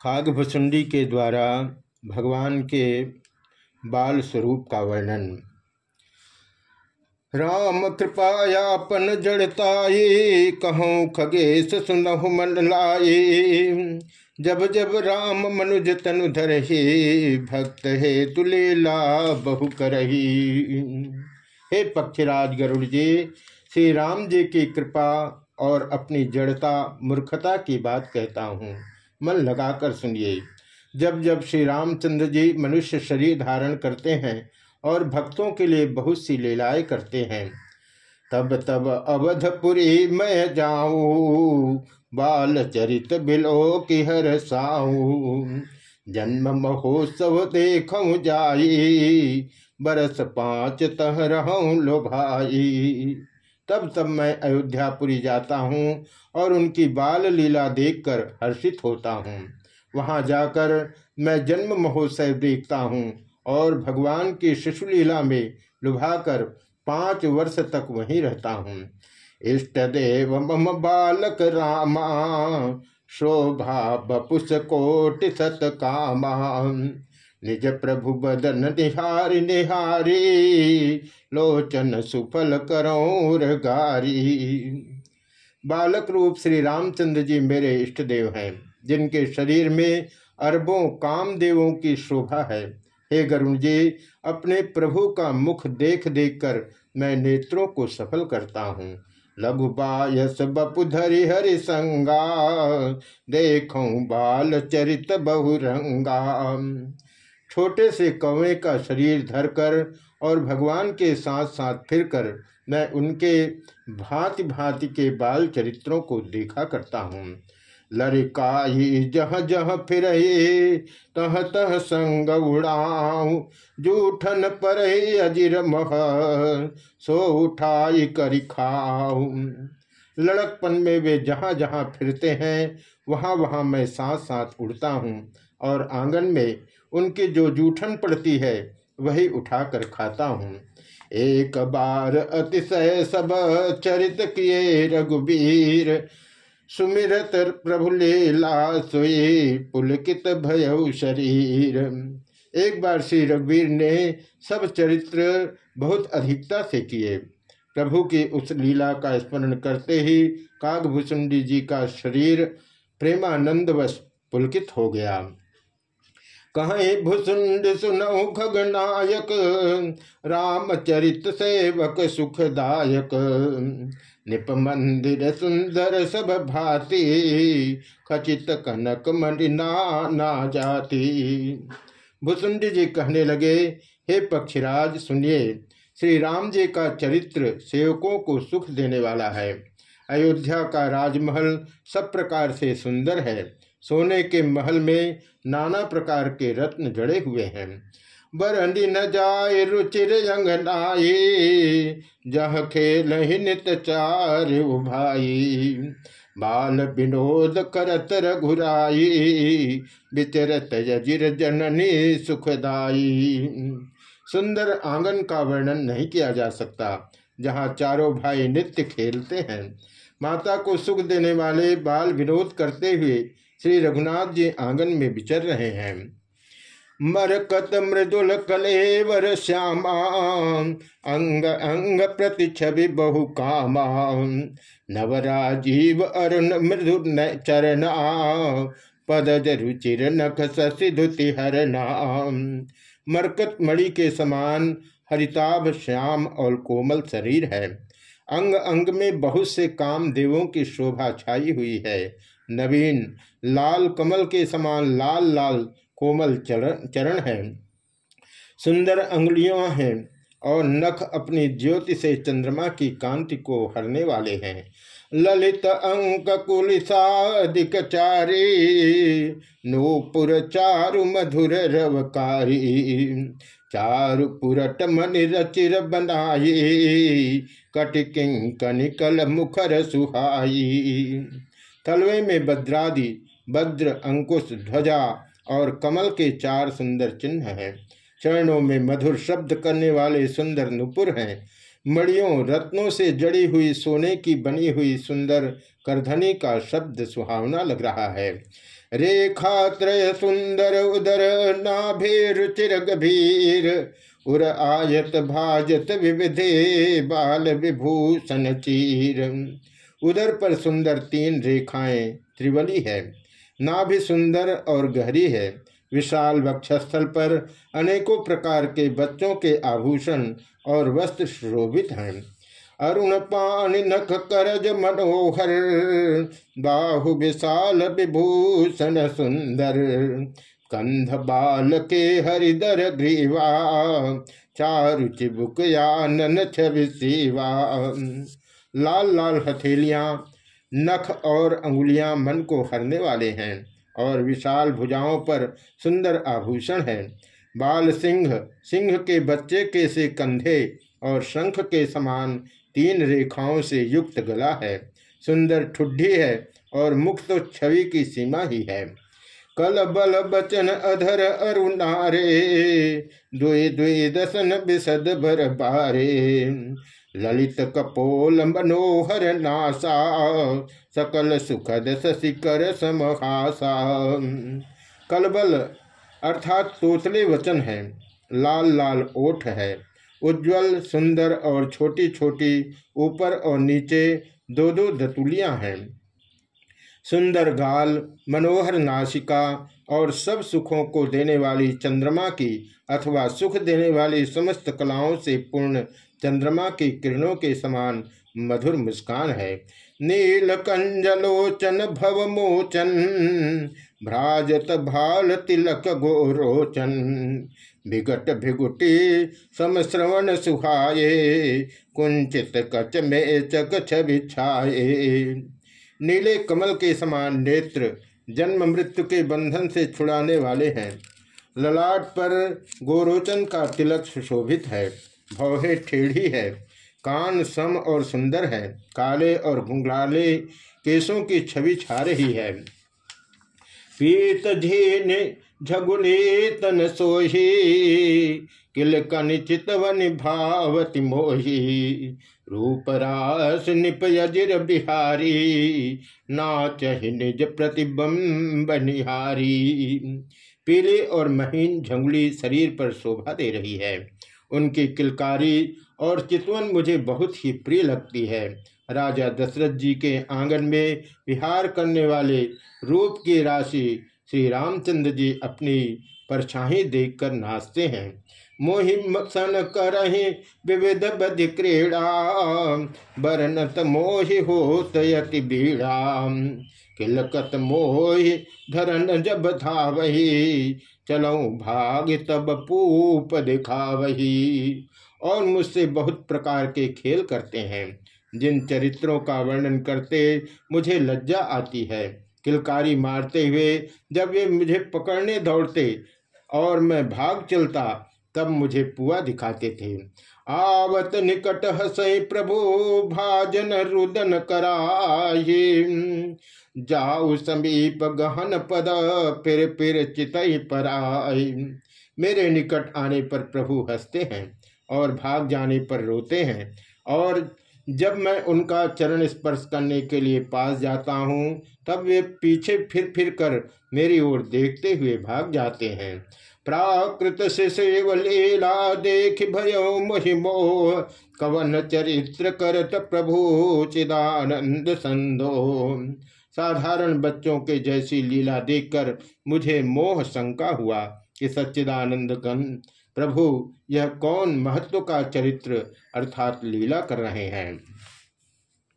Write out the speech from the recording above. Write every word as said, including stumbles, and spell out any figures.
कागभुसुंडी के द्वारा भगवान के बाल स्वरूप का वर्णन। राम कृपायापन जड़ताये, कहूँ खगेश सुनहु मन लाये। जब जब राम मनुज तनु धरहि, भक्त हे तुलेला बहु करही। हे पक्षीराज गरुड़ जी, श्री राम जी की कृपा और अपनी जड़ता मूर्खता की बात कहता हूँ, मन लगाकर सुनिए। जब जब श्री रामचंद्र जी मनुष्य शरीर धारण करते हैं और भक्तों के लिए बहुत सी लीलाएं करते हैं, तब तब अवधपुरी मैं जाऊं, बाल चरित बिलो की हर साऊ। जन्म महोत्सव देखूं जाई, बरस पाँच तह रहूं लो भाई। तब तब मैं अयोध्यापुरी जाता हूँ और उनकी बाल लीला देखकर हर्षित होता हूँ। वहाँ जाकर मैं जन्म महोत्सव देखता हूँ और भगवान की शिशु लीला में लुभाकर पाँच वर्ष तक वहीं रहता हूँ। इष्ट देव मम बालक रामा, शोभा बपुस कोटि सत कामा। निज प्रभु बदन निहारी निहारी, लोचन सुफल करौर गारी। बालक रूप श्री रामचंद्र जी मेरे इष्ट देव हैं, जिनके शरीर में अरबों कामदेवों की शोभा है। हे गरुण जी, अपने प्रभु का मुख देख देख कर मैं नेत्रों को सफल करता हूँ। लघु बायस बपुधरि हरि संगा, देखूं बाल चरित बहुरंगा। छोटे से कौवे का शरीर धरकर और भगवान के साथ साथ फिरकर मैं उनके भांति भांति के बाल चरित्रों को देखा करता हूँ। लरिकाई जह जह फिरही, तह तह संग उड़ाऊं। जूठन पर अजिर मह, सो उठाई करि खाऊं। लड़कपन में वे जहाँ जहाँ फिरते हैं वहाँ वहाँ मैं साथ साथ उड़ता हूँ और आंगन में उनकी जो जूठन पड़ती है वही उठाकर खाता हूँ। एक बार अतिशय सब चरित किए रघुबीर, सुमिरत प्रभु लीला सोई पुलकित भयउ शरीर। एक बार श्री रघुवीर ने सब चरित्र बहुत अधिकता से किए। प्रभु की उस लीला का स्मरण करते ही कागभुसुंडी जी का शरीर प्रेमानंदवश पुलकित हो गया। कहीं भुसुंड सुनऊ खगनायक, रामचरित सेवक सुखदायक। निप मंदिर सुंदर सब भांति, खचित कनक मणिना ना जाती। भुसुंडी जी कहने लगे, हे पक्षीराज सुनिए, श्री राम जी का चरित्र सेवकों को सुख देने वाला है। अयोध्या का राजमहल सब प्रकार से सुंदर है। सोने के महल में नाना प्रकार के रत्न जड़े हुए हैं। बरंडी न जाय रुचिर अंगनाई, जह खेल नित चार उभाई। बाल विनोद करत रघुराई, विचरत यजिर जननी सुखदाई। सुंदर आंगन का वर्णन नहीं किया जा सकता, जहाँ चारों भाई नित्य खेलते हैं। माता को सुख देने वाले बाल विनोद करते हुए श्री रघुनाथ जी आंगन में विचर रहे हैं। मरकत मृदुल कलेवर श्यामा, अंग अंग प्रति छवि बहु कामा। नवराजीव अरुण मृदु चरणा, पदज रुचिर नख शशि धुति हरना। मरकत मणि के समान हरिताभ श्याम और कोमल शरीर है। अंग अंग में बहुत से काम देवों की शोभा छाई हुई है। नवीन लाल कमल के समान लाल लाल कोमल चरण चरण है। सुंदर अंगुलियों हैं और नख अपनी ज्योति से चंद्रमा की कांति को हरने वाले हैं। ललित अंक कुलिसादिक चारी, नूपुर चारु मधुर रवकारी। चारु पुरट मणि रचिर बनाई, कटिकिं कनिकल मुखर सुहाई। तलवे में भद्रादि भद्र अंकुश ध्वजा और कमल के चार सुंदर चिन्ह हैं। चरणों में मधुर शब्द करने वाले सुंदर नुपुर हैं। मणियों रत्नों से जड़ी हुई सोने की बनी हुई सुंदर करधनी का शब्द सुहावना लग रहा है। रेखा त्रय सुंदर उदर नाभे रुचिर गभीर उर आयत भाजत विविधे बाल विभूषण चीर। उदर पर सुंदर तीन रेखाएं त्रिवली है, नाभि सुंदर और गहरी है, विशाल वक्षस्थल पर अनेकों प्रकार के बच्चों के आभूषण और वस्त्र शोभित हैं। अरुण पान नख करज मनोहर बाहु विशाल विभूषण सुंदर। कंध बाल के हरिदर ग्रीवा चारु चिबुक यानन छवि सीवा। लाल लाल हथेलियां, नख और अंगुलियां मन को हरने वाले हैं और विशाल भुजाओं पर सुंदर आभूषण है। बाल सिंह, सिंह के बच्चे के से कंधे और शंख के समान तीन रेखाओं से युक्त गला है। सुंदर ठुड्डी है और मुख तो छवि की सीमा ही है। कल बल बचन अधर अरुणारे द्वे द्वे दसन बिसद भर बारे। ललित कपोल मनोहर नासा सकल सुखद शशिकर समहासा। कलबल अर्थात तोतले वचन है, लाल लाल ओठ है, उज्ज्वल सुंदर और छोटी छोटी ऊपर और नीचे दो दो दतुलियां हैं। सुंदर गाल, मनोहर नासिका और सब सुखों को देने वाली चंद्रमा की अथवा सुख देने वाली समस्त कलाओं से पूर्ण चंद्रमा की किरणों के समान मधुर मुस्कान है। नील कंजलोचन भवमोचन भ्राजत भाल तिलक गोरोचन। विगट भिगुटी समश्रवण सुहाये कुंचित कच में चक छवि छाये। नीले कमल के समान नेत्र जन्म मृत्यु के बंधन से छुड़ाने वाले हैं। ललाट पर गोरोचन का तिलक सुशोभित है, भौहें टेढ़ी है, कान सम और सुंदर है, काले और घुंघराले केसों की छवि छा रही है। पीत झीन झगुले तन सोही किलकन चितवन भावति मोही। रूप रास निपयजिर बिहारी नाचहि निज प्रतिबिंब निहारी। पीली और महीन झंगुली शरीर पर शोभा दे रही है। उनकी किलकारी और चितवन मुझे बहुत ही प्रिय लगती है। राजा दशरथ जी के आंगन में विहार करने वाले रूप की राशि श्री रामचंद्र जी अपनी परछाई देखकर नाचते हैं। मोहि सन करहि विविध बधि क्रीड़ा बरनत मोहि होत यति बीड़ा। किलकत मोहि धरन जब धावही चलऊं भाग तब पूप दिखावही। और मुझसे बहुत प्रकार के खेल करते हैं, जिन चरित्रों का वर्णन करते मुझे लज्जा आती है। किलकारी मारते हुए जब वे मुझे पकड़ने दौड़ते और मैं भाग चलता तब मुझे पुआ दिखाते थे। आवत निकट हसई प्रभु भाजन रुदन कराये जाऊ समीप गहन पद फिर फिर चितई पर आए। मेरे निकट आने पर प्रभु हंसते हैं और भाग जाने पर रोते हैं, और जब मैं उनका चरण स्पर्श करने के लिए पास जाता हूँ तब वे पीछे फिर फिर कर मेरी ओर देखते हुए भाग जाते हैं। प्राकृत से सेव लीला देख भयो मोहिमोह कवन चरित्र करत प्रभु चिदानंद संदो। साधारण बच्चों के जैसी लीला देखकर मुझे मोह शंका हुआ कि सच्चिदानंद घन प्रभु यह कौन महत्व का चरित्र अर्थात लीला कर रहे हैं।